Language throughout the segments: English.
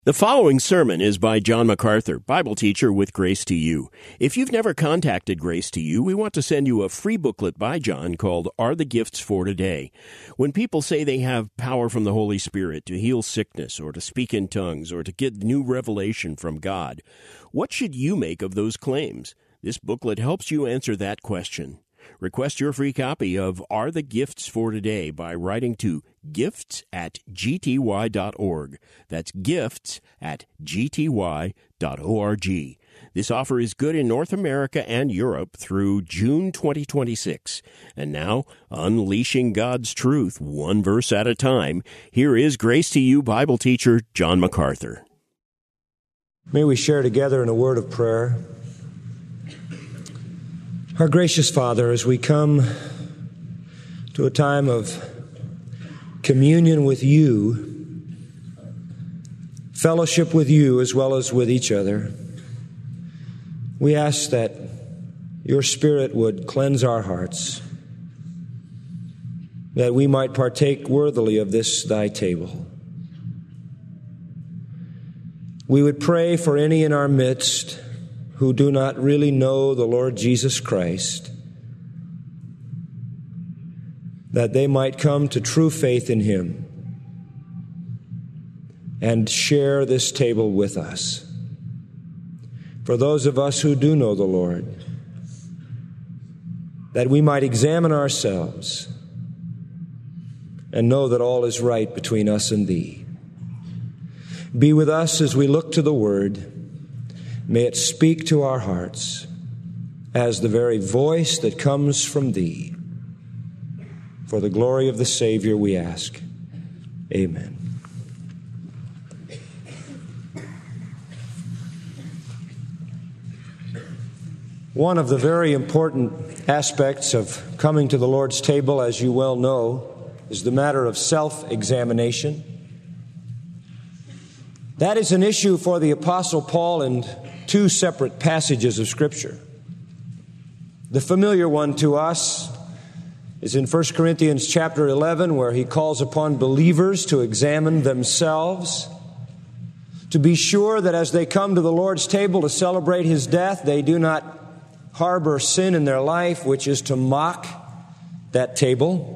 The following sermon is by John MacArthur, Bible teacher with Grace to You. If you've never contacted Grace to You, we want to send you a free booklet by John called Are the Gifts for Today? When people say they have power from the Holy Spirit to heal sickness or to speak in tongues or to get new revelation from God, what should you make of those claims? This booklet helps you answer that question. Request your free copy of Are the Gifts for Today by writing to gifts@gty.org. That's gifts@gty.org. This offer is good in North America and Europe through June 2026. And now, unleashing God's truth one verse at a time, here is Grace to You Bible teacher John MacArthur. May we share together in a word of prayer. Our gracious Father, as we come to a time of communion with you, fellowship with you as well as with each other, we ask that your Spirit would cleanse our hearts, that we might partake worthily of this thy table. We would pray for any in our midst who do not really know the Lord Jesus Christ, that they might come to true faith in Him and share this table with us. For those of us who do know the Lord, that we might examine ourselves and know that all is right between us and Thee. Be with us as we look to the Word. May it speak to our hearts as the very voice that comes from Thee. For the glory of the Savior we ask. Amen. One of the very important aspects of coming to the Lord's table, as you well know, is the matter of self-examination. That is an issue for the Apostle Paul in two separate passages of Scripture. The familiar one to us is in 1 Corinthians chapter 11, where he calls upon believers to examine themselves, to be sure that as they come to the Lord's table to celebrate His death, they do not harbor sin in their life, which is to mock that table.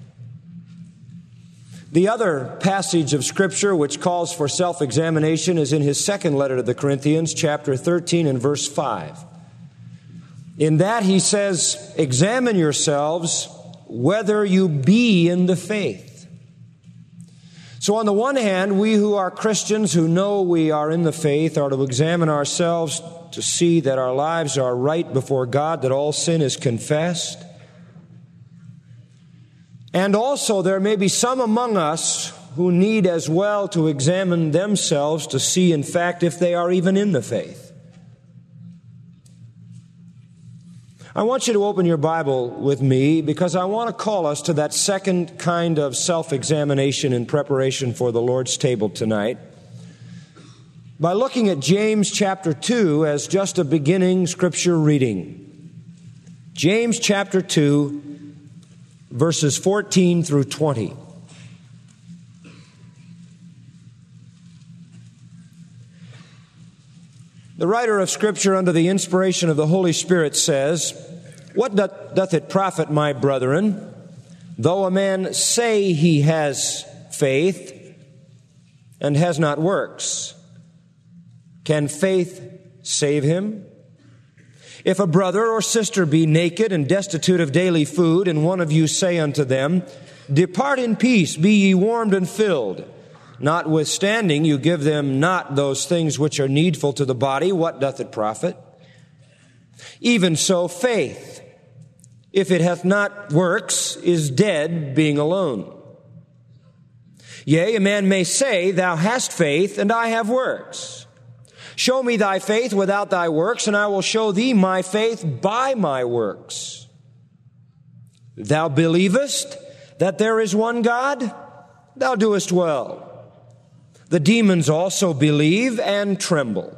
The other passage of Scripture which calls for self-examination is in his second letter to the Corinthians, chapter 13 and verse 5. In that he says, "Examine yourselves whether you be in the faith." So on the one hand, we who are Christians, who know we are in the faith, are to examine ourselves to see that our lives are right before God, that all sin is confessed. And also there may be some among us who need as well to examine themselves to see, in fact, if they are even in the faith. I want you to open your Bible with me because I want to call us to that second kind of self-examination in preparation for the Lord's table tonight by looking at James chapter 2 as just a beginning Scripture reading. James chapter 2, verses 14 through 20. The writer of Scripture under the inspiration of the Holy Spirit says, "What doth it profit, my brethren, though a man say he has faith and has not works? Can faith save him? If a brother or sister be naked and destitute of daily food, and one of you say unto them, Depart in peace, be ye warmed and filled, notwithstanding you give them not those things which are needful to the body, what doth it profit? Even so faith, if it hath not works, is dead, being alone. Yea, a man may say, Thou hast faith, and I have works. Show me thy faith without thy works, and I will show thee my faith by my works. Thou believest that there is one God? Thou doest well. The demons also believe and tremble.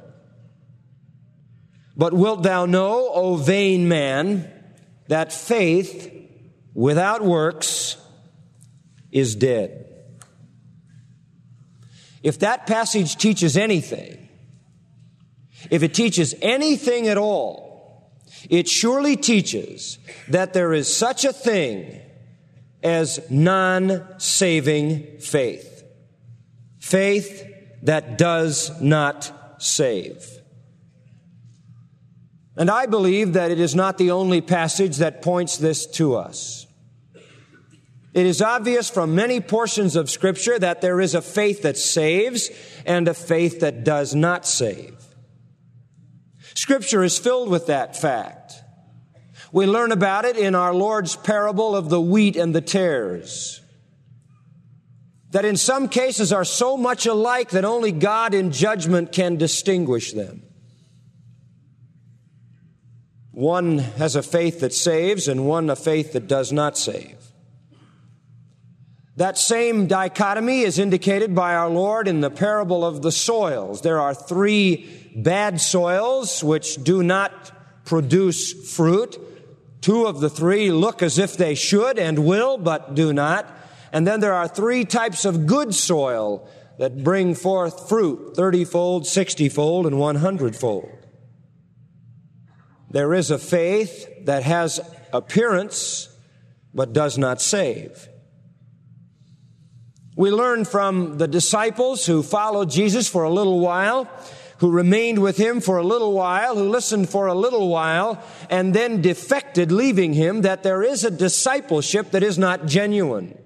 But wilt thou know, O vain man, that faith without works is dead? If that passage teaches anything, if it teaches anything at all, it surely teaches that there is such a thing as non-saving faith. Faith that does not save. And I believe that it is not the only passage that points this to us. It is obvious from many portions of Scripture that there is a faith that saves and a faith that does not save. Scripture is filled with that fact. We learn about it in our Lord's parable of the wheat and the tares, that in some cases are so much alike that only God in judgment can distinguish them. One has a faith that saves and one a faith that does not save. That same dichotomy is indicated by our Lord in the parable of the soils. There are 3 bad soils which do not produce fruit. 2 of the 3 look as if they should and will, but do not. And then there are 3 types of good soil that bring forth fruit, 30-fold, 60-fold, and 100-fold. There is a faith that has appearance, but does not save. We learn from the disciples who followed Jesus for a little while, who remained with him for a little while, who listened for a little while, and then defected, leaving him, that there is a discipleship that is not genuine.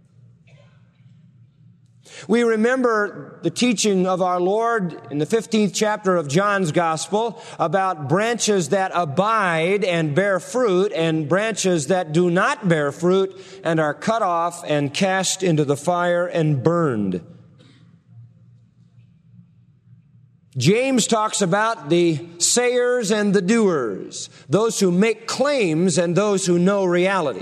We remember the teaching of our Lord in the 15th chapter of John's Gospel about branches that abide and bear fruit and branches that do not bear fruit and are cut off and cast into the fire and burned. James talks about the sayers and the doers, those who make claims and those who know reality.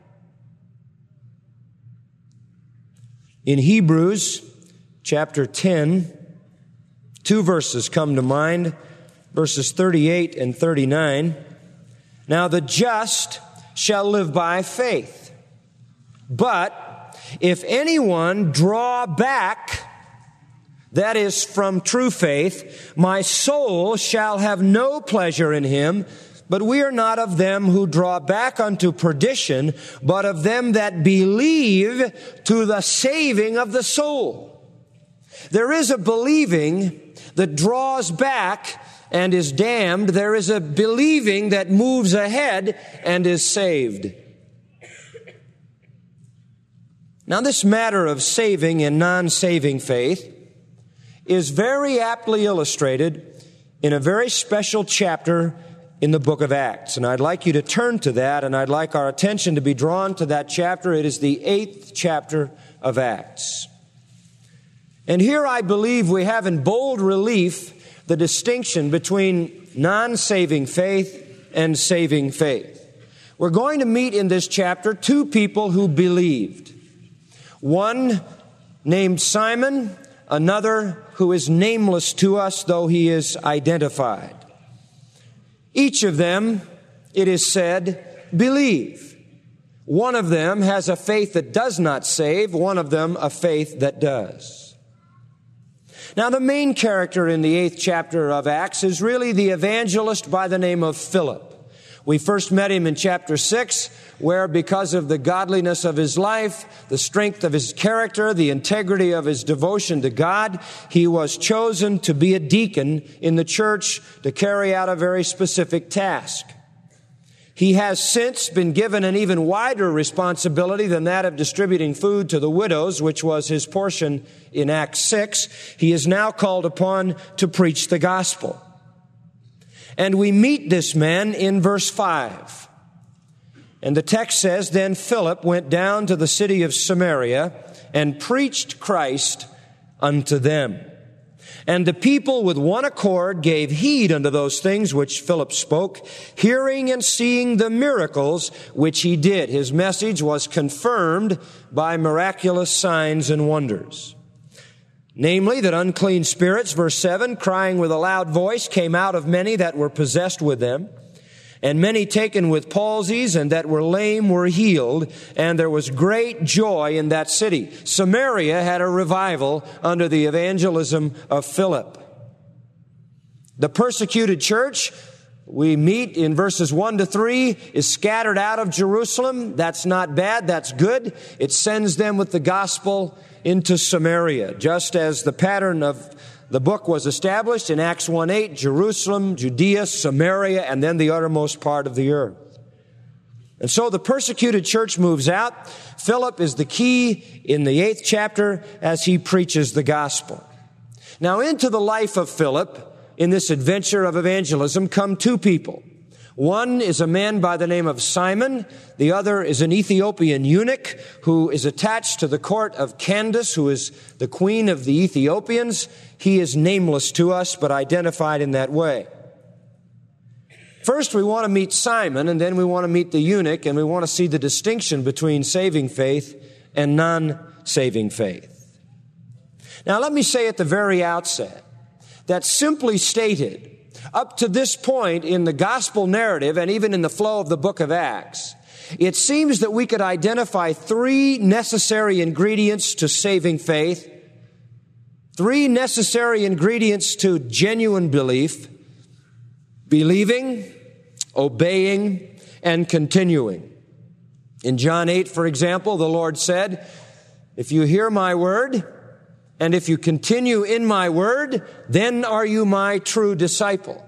In Hebrews chapter 10, 2 verses come to mind, verses 38 and 39. Now the just shall live by faith. But if anyone draw back, that is from true faith, my soul shall have no pleasure in him. But we are not of them who draw back unto perdition, but of them that believe to the saving of the soul. There is a believing that draws back and is damned. There is a believing that moves ahead and is saved. Now, this matter of saving and non-saving faith is very aptly illustrated in a very special chapter in the book of Acts. And I'd like you to turn to that, and I'd like our attention to be drawn to that chapter. It is the 8th chapter of Acts. And here I believe we have in bold relief the distinction between non-saving faith and saving faith. We're going to meet in this chapter 2 people who believed. One named Simon, another who is nameless to us, though he is identified. Each of them, it is said, believe. One of them has a faith that does not save, one of them a faith that does. Now, the main character in the 8th chapter of Acts is really the evangelist by the name of Philip. We first met him in chapter 6, where because of the godliness of his life, the strength of his character, the integrity of his devotion to God, he was chosen to be a deacon in the church to carry out a very specific task. He has since been given an even wider responsibility than that of distributing food to the widows, which was his portion in Acts 6. He is now called upon to preach the gospel. And we meet this man in verse 5. And the text says, Then Philip went down to the city of Samaria and preached Christ unto them. And the people with one accord gave heed unto those things which Philip spoke, hearing and seeing the miracles which he did. His message was confirmed by miraculous signs and wonders. Namely, that unclean spirits, verse 7, crying with a loud voice, came out of many that were possessed with them. And many taken with palsies and that were lame were healed, and there was great joy in that city. Samaria had a revival under the evangelism of Philip. The persecuted church, we meet in verses 1 to 3, is scattered out of Jerusalem. That's not bad, that's good. It sends them with the gospel into Samaria, just as the pattern of the book was established in Acts 1:8, Jerusalem, Judea, Samaria, and then the uttermost part of the earth. And so the persecuted church moves out. Philip is the key in the 8th chapter as he preaches the gospel. Now into the life of Philip, in this adventure of evangelism, come two people. One is a man by the name of Simon. The other is an Ethiopian eunuch who is attached to the court of Candace, who is the queen of the Ethiopians. He is nameless to us, but identified in that way. First, we want to meet Simon, and then we want to meet the eunuch, and we want to see the distinction between saving faith and non-saving faith. Now, let me say at the very outset that simply stated, up to this point in the gospel narrative and even in the flow of the book of Acts, it seems that we could identify three necessary ingredients to saving faith, three necessary ingredients to genuine belief: believing, obeying, and continuing. In John 8, for example, the Lord said, "If you hear my word, and if you continue in my word, then are you my true disciple."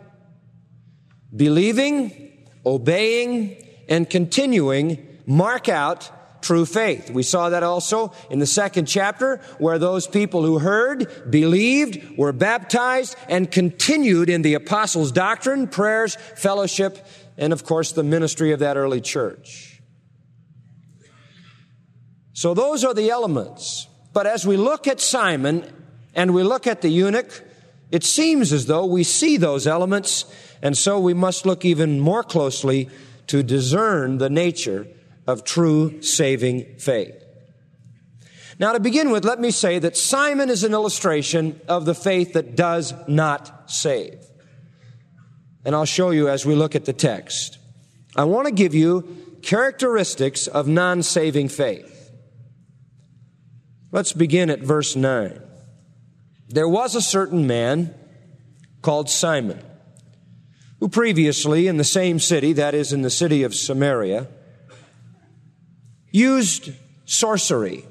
Believing, obeying, and continuing mark out true faith. We saw that also in the 2nd chapter, where those people who heard, believed, were baptized, and continued in the apostles' doctrine, prayers, fellowship, and of course the ministry of that early church. So those are the elements. But as we look at Simon and we look at the eunuch, it seems as though we see those elements, and so we must look even more closely to discern the nature of true saving faith. Now, to begin with, let me say that Simon is an illustration of the faith that does not save. And I'll show you as we look at the text. I want to give you characteristics of non-saving faith. Let's begin at verse 9. There was a certain man called Simon, who previously in the same city, that is in the city of Samaria, used sorcery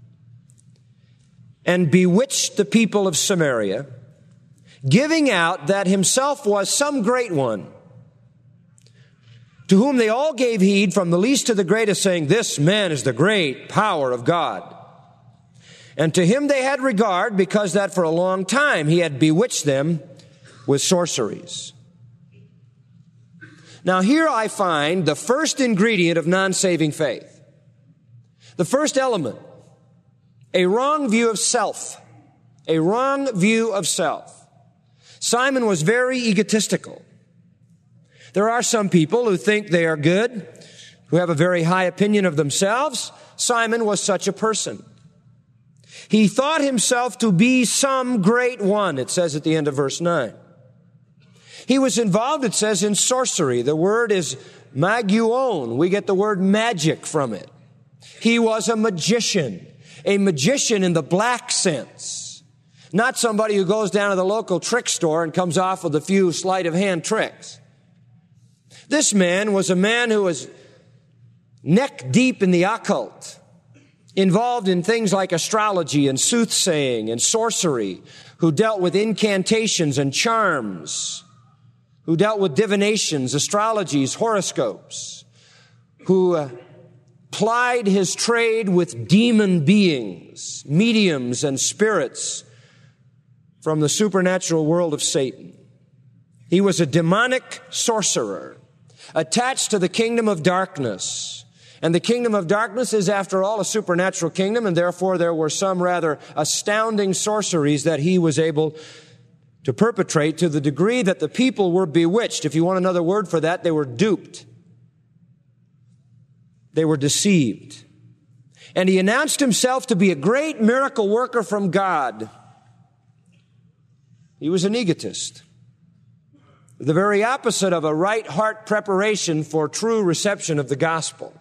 and bewitched the people of Samaria, giving out that himself was some great one, to whom they all gave heed, from the least to the greatest, saying, "This man is the great power of God." And to him they had regard, because that for a long time he had bewitched them with sorceries. Now here I find the first ingredient of non-saving faith. The first element: a wrong view of self. A wrong view of self. Simon was very egotistical. There are some people who think they are good, who have a very high opinion of themselves. Simon was such a person. He thought himself to be some great one, it says at the end of verse 9. He was involved, it says, in sorcery. The word is maguon. We get the word magic from it. He was a magician in the black sense. Not somebody who goes down to the local trick store and comes off with a few sleight of hand tricks. This man was a man who was neck deep in the occult, involved in things like astrology and soothsaying and sorcery, who dealt with incantations and charms, who dealt with divinations, astrologies, horoscopes, who plied his trade with demon beings, mediums and spirits from the supernatural world of Satan. He was a demonic sorcerer attached to the kingdom of darkness. And the kingdom of darkness is, after all, a supernatural kingdom, and therefore there were some rather astounding sorceries that he was able to perpetrate, to the degree that the people were bewitched. If you want another word for that, they were duped. They were deceived. And he announced himself to be a great miracle worker from God. He was an egotist. The very opposite of a right heart preparation for true reception of the gospel.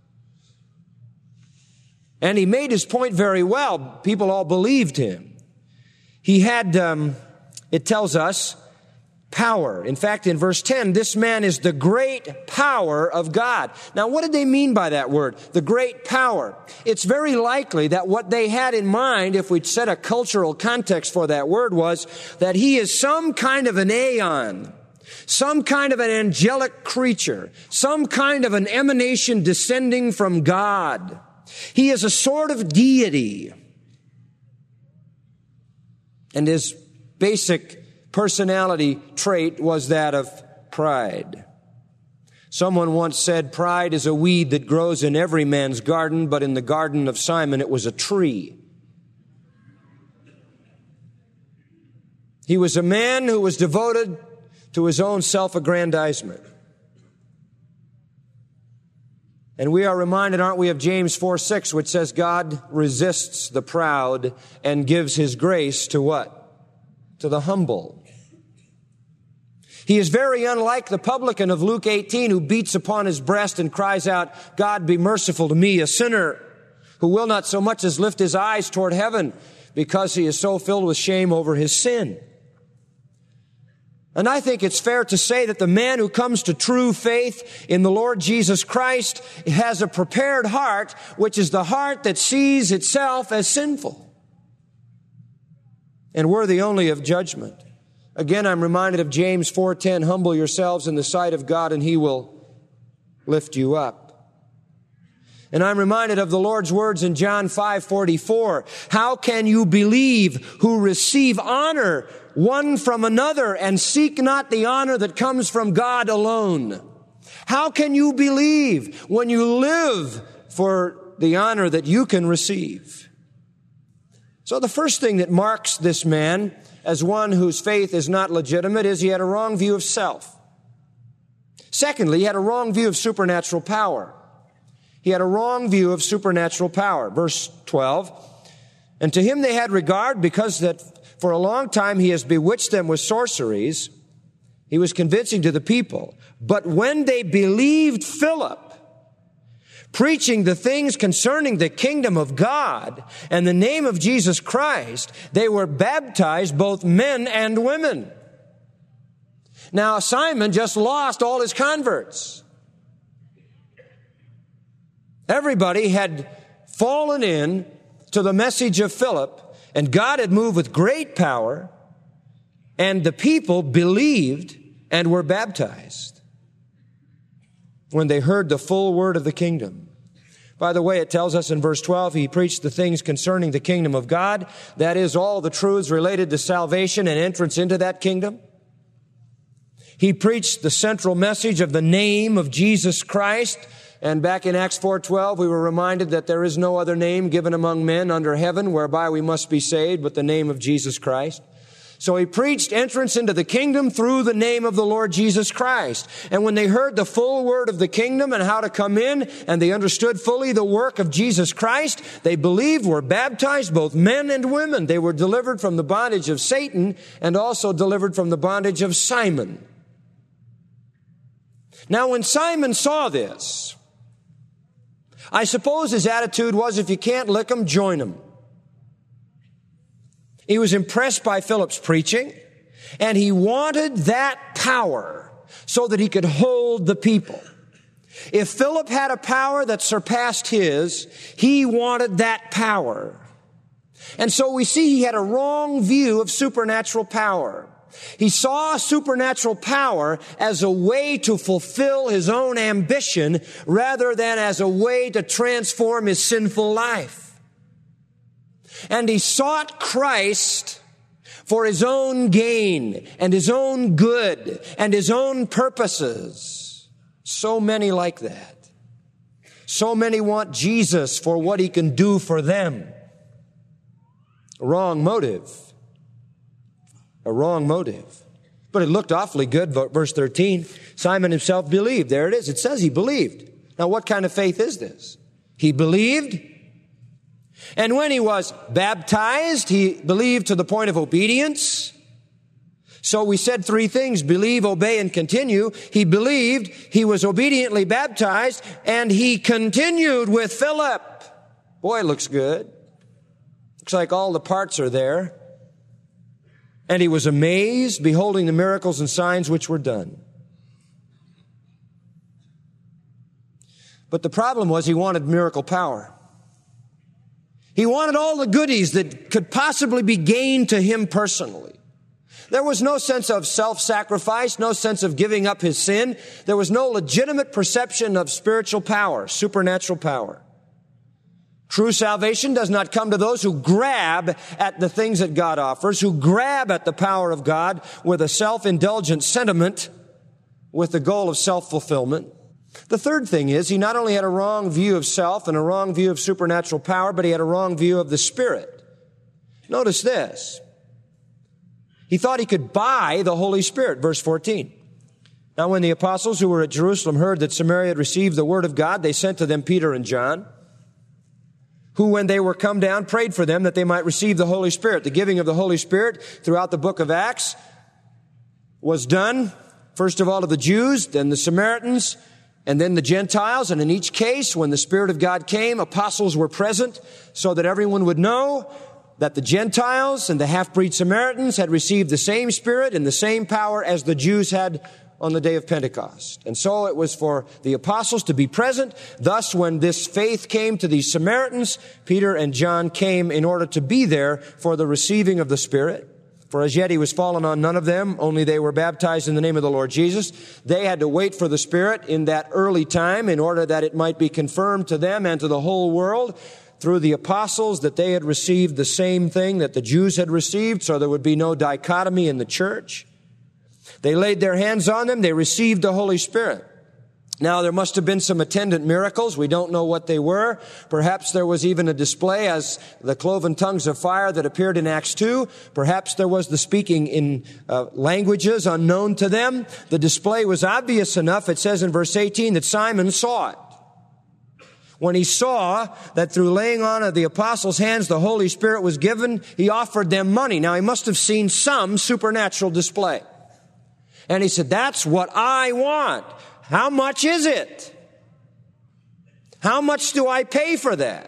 And he made his point very well. People all believed him. He had, it tells us, power. In fact, in verse 10, this man is the great power of God. Now, what did they mean by that word? The great power. It's very likely that what they had in mind, if we'd set a cultural context for that word, was that he is some kind of an aeon, some kind of an angelic creature, some kind of an emanation descending from God. He is a sort of deity. And his basic personality trait was that of pride. Someone once said, pride is a weed that grows in every man's garden, but in the garden of Simon it was a tree. He was a man who was devoted to his own self-aggrandizement. And we are reminded, aren't we, of James 4:6, which says God resists the proud and gives his grace to what? To the humble. He is very unlike the publican of Luke 18 who beats upon his breast and cries out, God, be merciful to me, a sinner, who will not so much as lift his eyes toward heaven because he is so filled with shame over his sin. And I think it's fair to say that the man who comes to true faith in the Lord Jesus Christ has a prepared heart, which is the heart that sees itself as sinful and worthy only of judgment. Again, I'm reminded of James 4:10, humble yourselves in the sight of God and he will lift you up. And I'm reminded of the Lord's words in John 5:44. How can you believe who receive honor one from another and seek not the honor that comes from God alone? How can you believe when you live for the honor that you can receive? So the first thing that marks this man as one whose faith is not legitimate is he had a wrong view of self. Secondly, he had a wrong view of supernatural power. He had a wrong view of supernatural power. Verse 12, and to him they had regard because that for a long time he has bewitched them with sorceries. He was convincing to the people. But when they believed Philip, preaching the things concerning the kingdom of God and the name of Jesus Christ, they were baptized, both men and women. Now, Simon just lost all his converts. Everybody had fallen in to the message of Philip, and God had moved with great power, and the people believed and were baptized when they heard the full word of the kingdom. By the way, it tells us in verse 12, he preached the things concerning the kingdom of God. That is, all the truths related to salvation and entrance into that kingdom. He preached the central message of the name of Jesus Christ. And back in Acts 4:12, we were reminded that there is no other name given among men under heaven whereby we must be saved but the name of Jesus Christ. So he preached entrance into the kingdom through the name of the Lord Jesus Christ. And when they heard the full word of the kingdom and how to come in, and they understood fully the work of Jesus Christ, they believed, were baptized, both men and women. They were delivered from the bondage of Satan and also delivered from the bondage of Simon. Now, when Simon saw this, I suppose his attitude was, if you can't lick them, join them. He was impressed by Philip's preaching, and he wanted that power so that he could hold the people. If Philip had a power that surpassed his, he wanted that power. And so we see he had a wrong view of supernatural power. He saw supernatural power as a way to fulfill his own ambition rather than as a way to transform his sinful life. And he sought Christ for his own gain and his own good and his own purposes. So many like that. So many want Jesus for what he can do for them. A wrong motive. A wrong motive. But it looked awfully good. Verse 13, Simon himself believed. There it is. It says he believed. Now, what kind of faith is this? He believed. And when he was baptized, he believed to the point of obedience. So we said three things: believe, obey, and continue. He believed, he was obediently baptized, and he continued with Philip. Boy, it looks good. Looks like all the parts are there. And he was amazed, beholding the miracles and signs which were done. But the problem was he wanted miracle power. He wanted all the goodies that could possibly be gained to him personally. There was no sense of self-sacrifice, no sense of giving up his sin. There was no legitimate perception of spiritual power, supernatural power. True salvation does not come to those who grab at the things that God offers, who grab at the power of God with a self-indulgent sentiment with the goal of self-fulfillment. The third thing is, he not only had a wrong view of self and a wrong view of supernatural power, but he had a wrong view of the Spirit. Notice this. He thought he could buy the Holy Spirit. Verse 14. Now when the apostles who were at Jerusalem heard that Samaria had received the word of God, they sent to them Peter and John, who, when they were come down, prayed for them that they might receive the Holy Spirit. The giving of the Holy Spirit throughout the book of Acts was done, first of all, to the Jews, then the Samaritans, and then the Gentiles. And in each case, when the Spirit of God came, apostles were present so that everyone would know that the Gentiles and the half-breed Samaritans had received the same Spirit and the same power as the Jews had on the day of Pentecost. And so it was for the apostles to be present. Thus, when this faith came to these Samaritans, Peter and John came in order to be there for the receiving of the Spirit. For as yet he was fallen on none of them, only they were baptized in the name of the Lord Jesus. They had to wait for the Spirit in that early time in order that it might be confirmed to them and to the whole world through the apostles that they had received the same thing that the Jews had received, so there would be no dichotomy in the church. They laid their hands on them. They received the Holy Spirit. Now, there must have been some attendant miracles. We don't know what they were. Perhaps there was even a display as the cloven tongues of fire that appeared in Acts 2. Perhaps there was the speaking in languages unknown to them. The display was obvious enough. It says in verse 18 that Simon saw it. When he saw that through laying on of the apostles' hands the Holy Spirit was given, he offered them money. Now, he must have seen some supernatural display. And he said, that's what I want. How much is it? How much do I pay for that?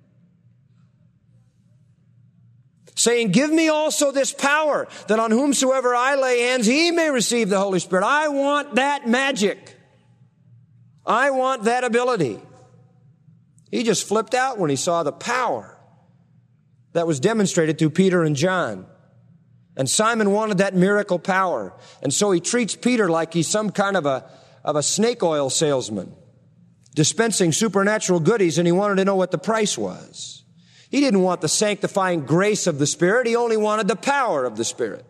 Saying, give me also this power, that on whomsoever I lay hands, he may receive the Holy Spirit. I want that magic. I want that ability. He just flipped out when he saw the power that was demonstrated through Peter and John. And Simon wanted that miracle power. And so he treats Peter like he's some kind of a snake oil salesman, dispensing supernatural goodies, and he wanted to know what the price was. He didn't want the sanctifying grace of the Spirit. He only wanted the power of the Spirit.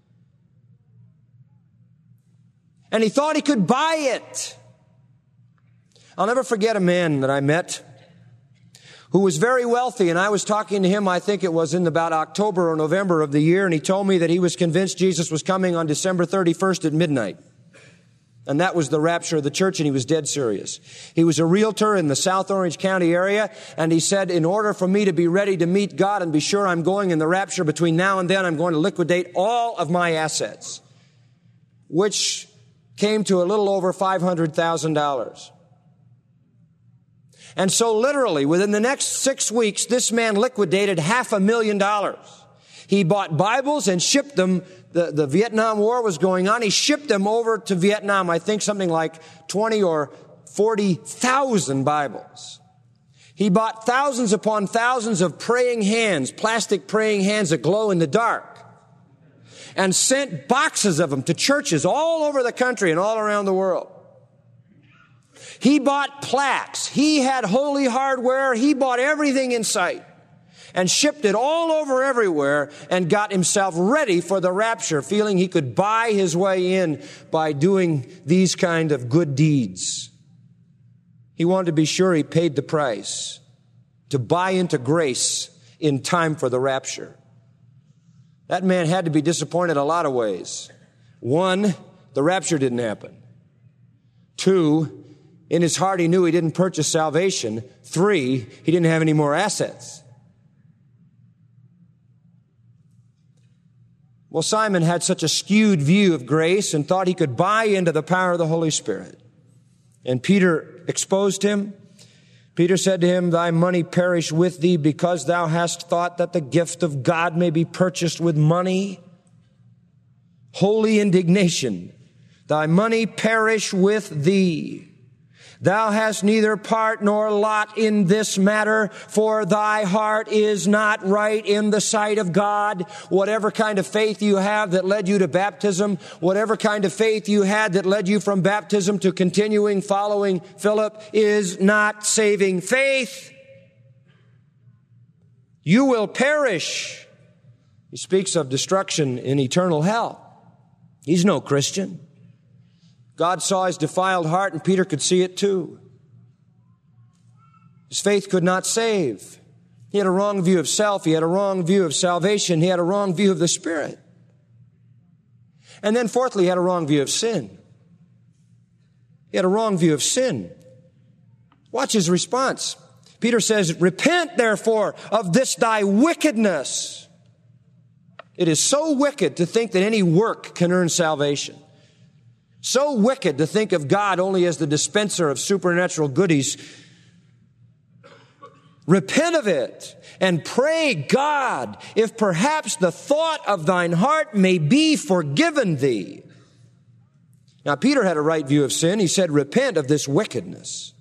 And he thought he could buy it. I'll never forget a man that I met who was very wealthy, and I was talking to him, I think it was in about October or November of the year, and he told me that he was convinced Jesus was coming on December 31st at midnight. And that was the rapture of the church, and he was dead serious. He was a realtor in the South Orange County area, and he said, in order for me to be ready to meet God and be sure I'm going in the rapture between now and then, I'm going to liquidate all of my assets, which came to a little over $500,000. And so literally, within the next 6 weeks, this man liquidated $500,000. He bought Bibles and shipped them. The Vietnam War was going on. He shipped them over to Vietnam, I think something like 20 or 40,000 Bibles. He bought thousands upon thousands of praying hands, plastic praying hands that glow in the dark, and sent boxes of them to churches all over the country and all around the world. He bought plaques. He had holy hardware. He bought everything in sight and shipped it all over everywhere and got himself ready for the rapture, feeling he could buy his way in by doing these kind of good deeds. He wanted to be sure he paid the price to buy into grace in time for the rapture. That man had to be disappointed a lot of ways. 1, the rapture didn't happen. 2, in his heart, he knew he didn't purchase salvation. 3, he didn't have any more assets. Well, Simon had such a skewed view of grace and thought he could buy into the power of the Holy Spirit. And Peter exposed him. Peter said to him, "Thy money perish with thee, because thou hast thought that the gift of God may be purchased with money." Holy indignation. Thy money perish with thee. Thou hast neither part nor lot in this matter, for thy heart is not right in the sight of God. Whatever kind of faith you have that led you to baptism, whatever kind of faith you had that led you from baptism to continuing following Philip, is not saving faith. You will perish. He speaks of destruction in eternal hell. He's no Christian. God saw his defiled heart, and Peter could see it too. His faith could not save. He had a wrong view of self. He had a wrong view of salvation. He had a wrong view of the Spirit. And then fourthly, he had a wrong view of sin. He had a wrong view of sin. Watch his response. Peter says, "Repent, therefore, of this thy wickedness." It is so wicked to think that any work can earn salvation. So wicked to think of God only as the dispenser of supernatural goodies. Repent of it and pray God, if perhaps the thought of thine heart may be forgiven thee. Now, Peter had a right view of sin. He said, "Repent of this wickedness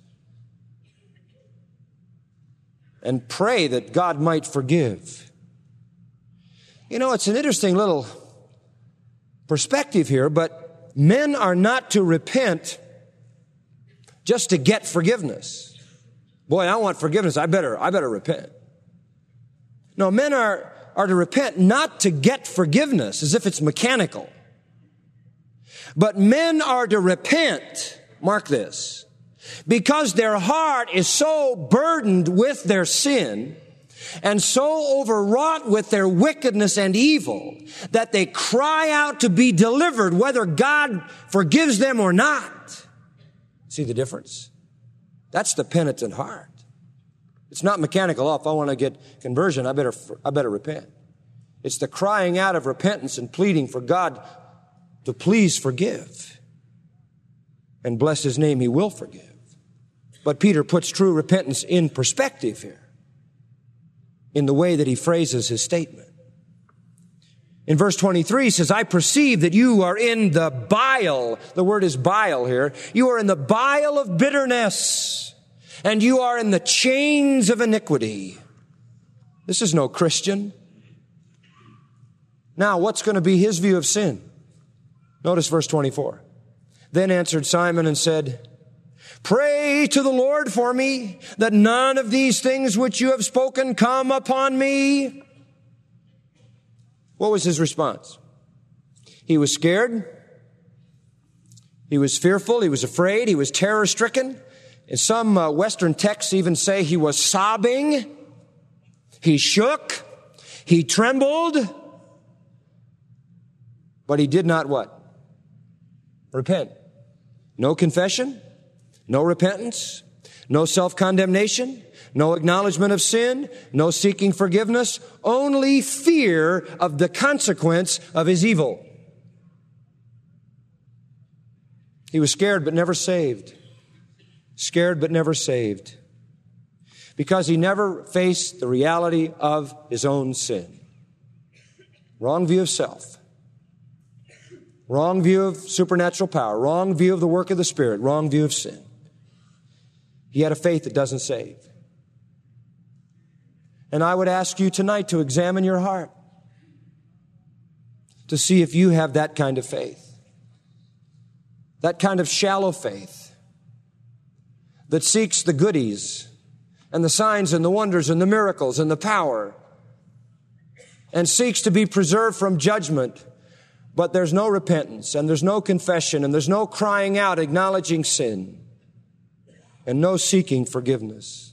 and pray that God might forgive." You know, it's an interesting little perspective here, but men are not to repent just to get forgiveness. Boy, I want forgiveness. I better repent. No, men are to repent not to get forgiveness as if it's mechanical. But men are to repent, mark this, because their heart is so burdened with their sin and so overwrought with their wickedness and evil that they cry out to be delivered whether God forgives them or not. See the difference? That's the penitent heart. It's not mechanical. Oh, if I want to get conversion, I better repent. It's the crying out of repentance and pleading for God to please forgive. And bless his name, he will forgive. But Peter puts true repentance in perspective here, in the way that he phrases his statement. In verse 23, he says, "I perceive that you are in the bile." The word is bile here. "You are in the bile of bitterness, and you are in the chains of iniquity." This is no Christian. Now, what's going to be his view of sin? Notice verse 24. "Then answered Simon and said, Pray to the Lord for me, that none of these things which you have spoken come upon me." What was his response? He was scared. He was fearful. He was afraid. He was terror-stricken. And some Western texts even say he was sobbing. He shook. He trembled. But he did not what? Repent. No confession. No repentance, no self-condemnation, no acknowledgement of sin, no seeking forgiveness, only fear of the consequence of his evil. He was scared but never saved. Scared but never saved. Because he never faced the reality of his own sin. Wrong view of self. Wrong view of supernatural power. Wrong view of the work of the Spirit. Wrong view of sin. He had a faith that doesn't save. And I would ask you tonight to examine your heart to see if you have that kind of faith. That kind of shallow faith that seeks the goodies and the signs and the wonders and the miracles and the power and seeks to be preserved from judgment, but there's no repentance and there's no confession and there's no crying out acknowledging sin. And no seeking forgiveness.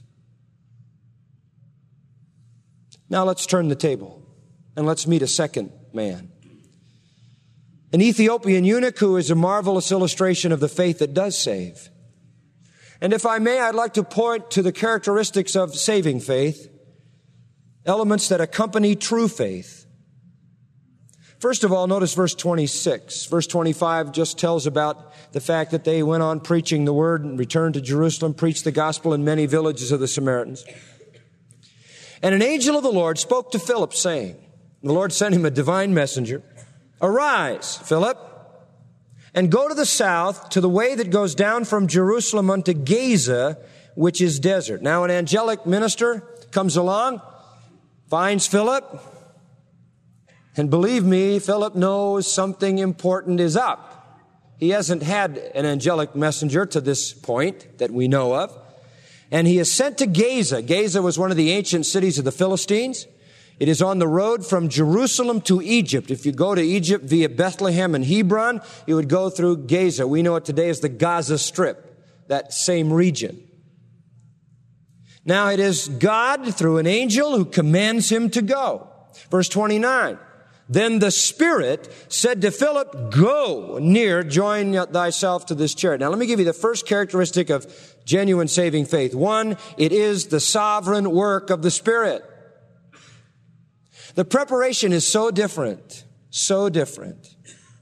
Now let's turn the table and let's meet a second man. An Ethiopian eunuch who is a marvelous illustration of the faith that does save. And if I may, I'd like to point to the characteristics of saving faith, elements that accompany true faith. First of all, notice verse 26. Verse 25 just tells about the fact that they went on preaching the word and returned to Jerusalem, preached the gospel in many villages of the Samaritans. And an angel of the Lord spoke to Philip, saying, the Lord sent him a divine messenger, "Arise, Philip, and go to the south to the way that goes down from Jerusalem unto Gaza, which is desert." Now an angelic minister comes along, finds Philip, and believe me, Philip knows something important is up. He hasn't had an angelic messenger to this point that we know of. And he is sent to Gaza. Gaza was one of the ancient cities of the Philistines. It is on the road from Jerusalem to Egypt. If you go to Egypt via Bethlehem and Hebron, you would go through Gaza. We know it today as the Gaza Strip, that same region. Now it is God through an angel who commands him to go. Verse 29. Then the Spirit said to Philip, "Go near, join thyself to this chariot." Now let me give you the first characteristic of genuine saving faith. One, it is the sovereign work of the Spirit. The preparation is so different, so different.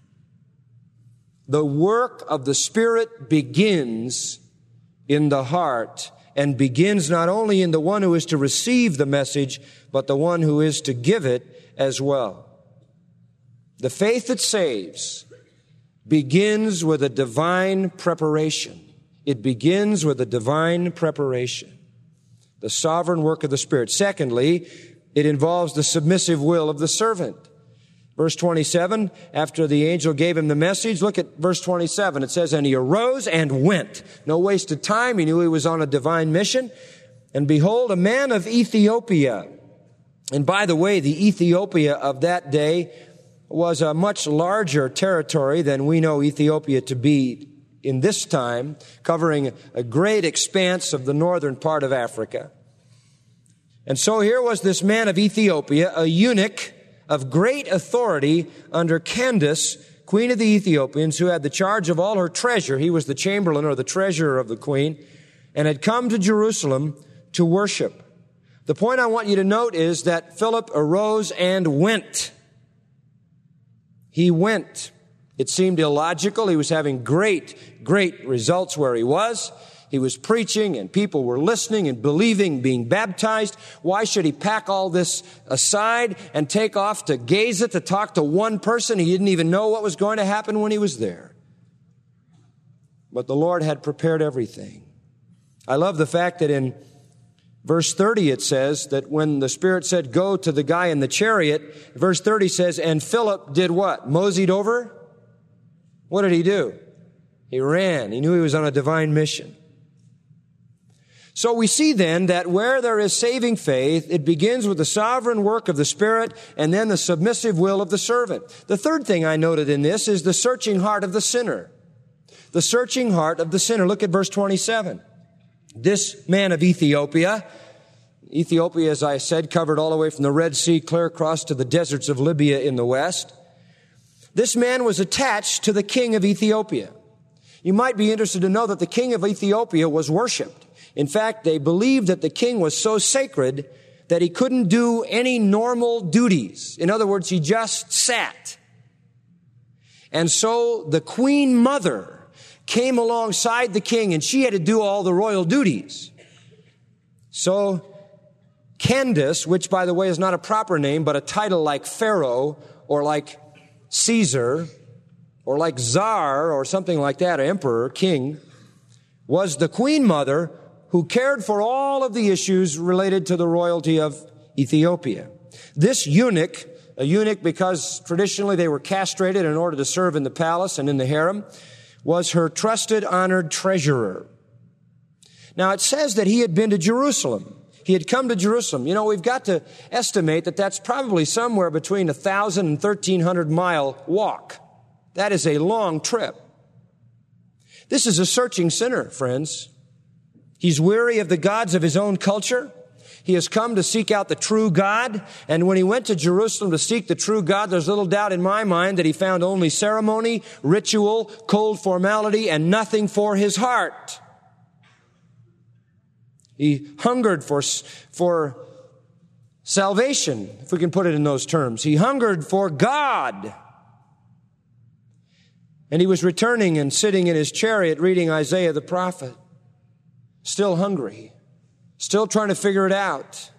The work of the Spirit begins in the heart, and begins not only in the one who is to receive the message, but the one who is to give it as well. The faith that saves begins with a divine preparation. It begins with a divine preparation. The sovereign work of the Spirit. Secondly, it involves the submissive will of the servant. Verse 27, after the angel gave him the message, look at verse 27. It says, "And he arose and went." No waste of time. He knew he was on a divine mission. "And behold, a man of Ethiopia." And by the way, the Ethiopia of that day was a much larger territory than we know Ethiopia to be in this time, covering a great expanse of the northern part of Africa. And so here was this man of Ethiopia, a eunuch of great authority under Candace, queen of the Ethiopians, who had the charge of all her treasure. He was the chamberlain or the treasurer of the queen, and had come to Jerusalem to worship. The point I want you to note is that Philip arose and went. He went. It seemed illogical. He was having great results where he was. He was preaching and people were listening and believing, being baptized. Why should he pack all this aside and take off to Gaza to talk to one person? He didn't even know what was going to happen when he was there. But the Lord had prepared everything. I love the fact that in verse 30 it says that when the Spirit said, "Go to the guy in the chariot," verse 30 says, "And Philip did what? Moseyed over?" What did he do? He ran. He knew he was on a divine mission. So we see then that where there is saving faith, it begins with the sovereign work of the Spirit and then the submissive will of the servant. The third thing I noted in this is the searching heart of the sinner. The searching heart of the sinner. Look at verse 27. This man of Ethiopia, as I said, covered all the way from the Red Sea clear across to the deserts of Libya in the west. This man was attached to the king of Ethiopia. You might be interested to know that the king of Ethiopia was worshipped. In fact, they believed that the king was so sacred that he couldn't do any normal duties. In other words, he just sat. And so the queen mother came alongside the king, and she had to do all the royal duties. So Candace, which by the way is not a proper name, but a title like Pharaoh or like Caesar or like Tsar or something like that, emperor, king, was the queen mother who cared for all of the issues related to the royalty of Ethiopia. This eunuch, a eunuch because traditionally they were castrated in order to serve in the palace and in the harem, was her trusted, honored treasurer. Now it says that he had been to Jerusalem. He had come to Jerusalem. You know, we've got to estimate that that's probably somewhere between 1,000 and 1,300 mile walk. That is a long trip. This is a searching sinner, friends. He's weary of the gods of his own culture. He has come to seek out the true God. And when he went to Jerusalem to seek the true God, there's little doubt in my mind that he found only ceremony, ritual, cold formality, and nothing for his heart. He hungered for salvation, if we can put it in those terms. He hungered for God. And he was returning and sitting in his chariot reading Isaiah the prophet. Still hungry. Still trying to figure it out.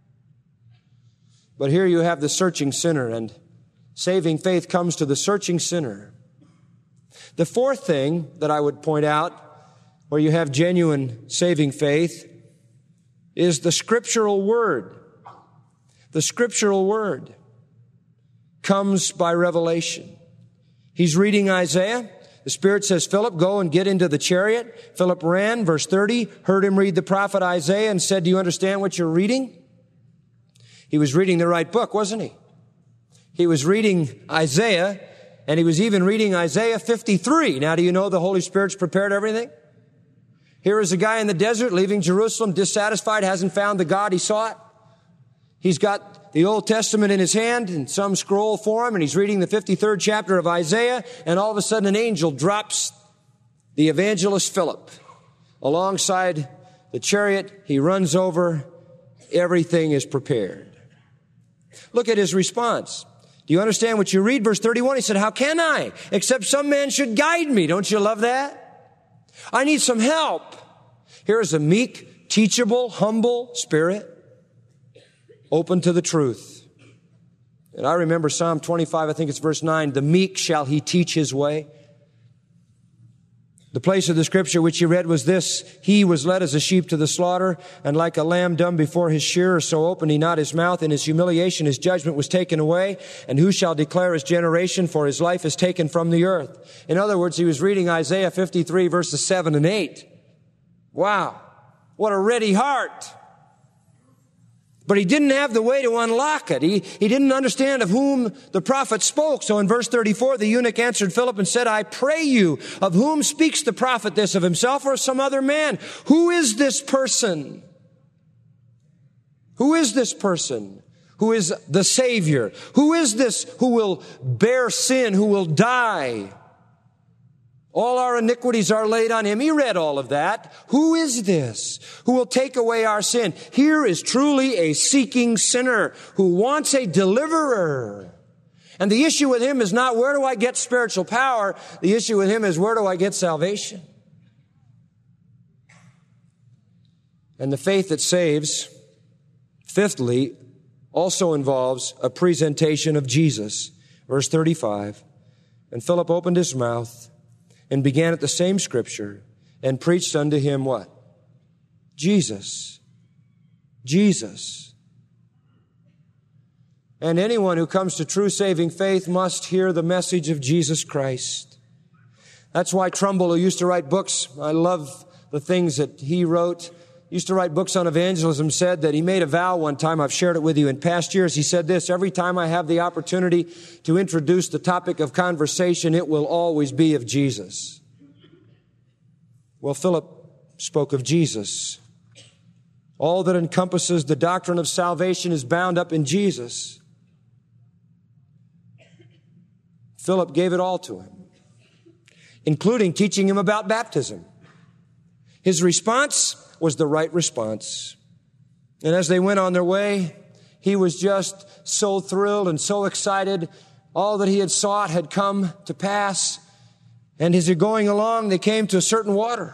But here you have the searching sinner, and saving faith comes to the searching sinner. The fourth thing that I would point out, where you have genuine saving faith, is the scriptural word. The scriptural word comes by revelation. He's reading Isaiah. The Spirit says, Philip, go and get into the chariot. Philip ran, verse 30, heard him read the prophet Isaiah and said, do you understand what you're reading? He was reading the right book, wasn't he? He was reading Isaiah, and he was even reading Isaiah 53. Now, do you know the Holy Spirit's prepared everything? Here is a guy in the desert leaving Jerusalem, dissatisfied, hasn't found the God he sought. He's got the Old Testament in his hand and some scroll for him, and he's reading the 53rd chapter of Isaiah, and all of a sudden an angel drops the evangelist Philip alongside the chariot. He runs over. Everything is prepared. Look at his response. Do you understand what you read? Verse 31, he said, how can I, except some man should guide me? Don't you love that? I need some help. Here is a meek, teachable, humble spirit, open to the truth. And I remember Psalm 25, I think it's verse 9, the meek shall he teach his way. The place of the scripture which he read was this, he was led as a sheep to the slaughter, and like a lamb dumb before his shearer, so opened he not his mouth. In his humiliation his judgment was taken away, and who shall declare his generation, for his life is taken from the earth. In other words, he was reading Isaiah 53 verses 7 and 8. Wow, what a ready heart. But he didn't have the way to unlock it. He didn't understand of whom the prophet spoke. So in verse 34, the eunuch answered Philip and said, I pray you, of whom speaks the prophet this, of himself or some other man? Who is this person? Who is this person who is the Savior? Who is this who will bear sin, who will die? All our iniquities are laid on him. He read all of that. Who is this who will take away our sin? Here is truly a seeking sinner who wants a deliverer. And the issue with him is not where do I get spiritual power? The issue with him is where do I get salvation? And the faith that saves, fifthly, also involves a presentation of Jesus. Verse 35, and Philip opened his mouth and began at the same scripture and preached unto him what? Jesus. Jesus. And anyone who comes to true saving faith must hear the message of Jesus Christ. That's why Trumbull, who used to write books, I love the things that he wrote, used to write books on evangelism, said that he made a vow one time, I've shared it with you in past years, he said this, every time I have the opportunity to introduce the topic of conversation, it will always be of Jesus. Well, Philip spoke of Jesus. All that encompasses the doctrine of salvation is bound up in Jesus. Philip gave it all to him, including teaching him about baptism. His response was the right response. And as they went on their way, he was just so thrilled and so excited. All that he had sought had come to pass. And as they're going along, they came to a certain water.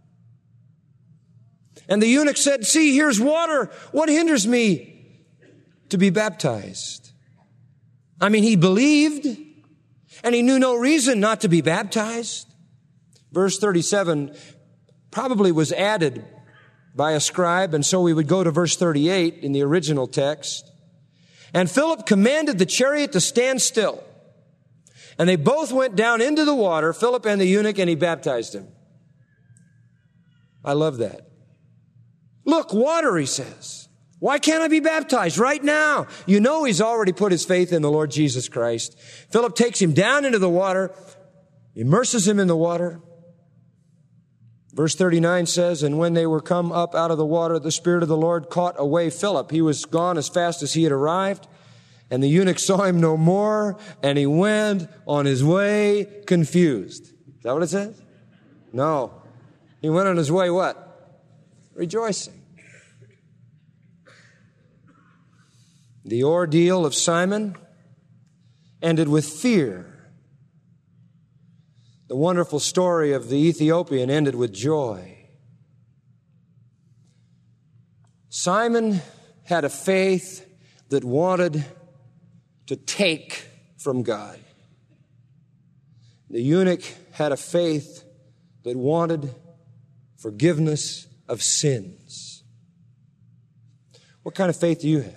And the eunuch said, see, here's water. What hinders me to be baptized? I mean, he believed, and he knew no reason not to be baptized. Verse 37 probably was added by a scribe, and so we would go to verse 38 in the original text. And Philip commanded the chariot to stand still. And they both went down into the water, Philip and the eunuch, and he baptized him. I love that. Look, water, he says. Why can't I be baptized right now? You know he's already put his faith in the Lord Jesus Christ. Philip takes him down into the water, immerses him in the water. Verse 39 says, and when they were come up out of the water, the Spirit of the Lord caught away Philip. He was gone as fast as he had arrived. And the eunuch saw him no more, and he went on his way confused. Is that what it says? No. He went on his way what? Rejoicing. The ordeal of Simon ended with fear. The wonderful story of the Ethiopian ended with joy. Simon had a faith that wanted to take from God. The eunuch had a faith that wanted forgiveness of sins. What kind of faith do you have?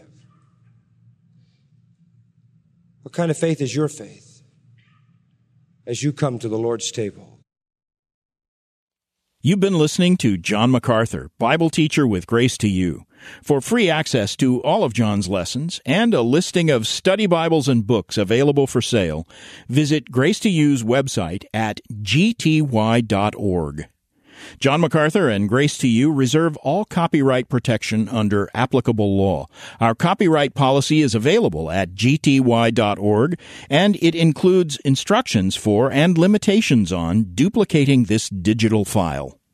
What kind of faith is your faith as you come to the Lord's table? You've been listening to John MacArthur, Bible teacher with Grace to You. For free access to all of John's lessons and a listing of study Bibles and books available for sale, visit Grace to You's website at gty.org. John MacArthur and Grace to You reserve all copyright protection under applicable law. Our copyright policy is available at gty.org, and it includes instructions for and limitations on duplicating this digital file.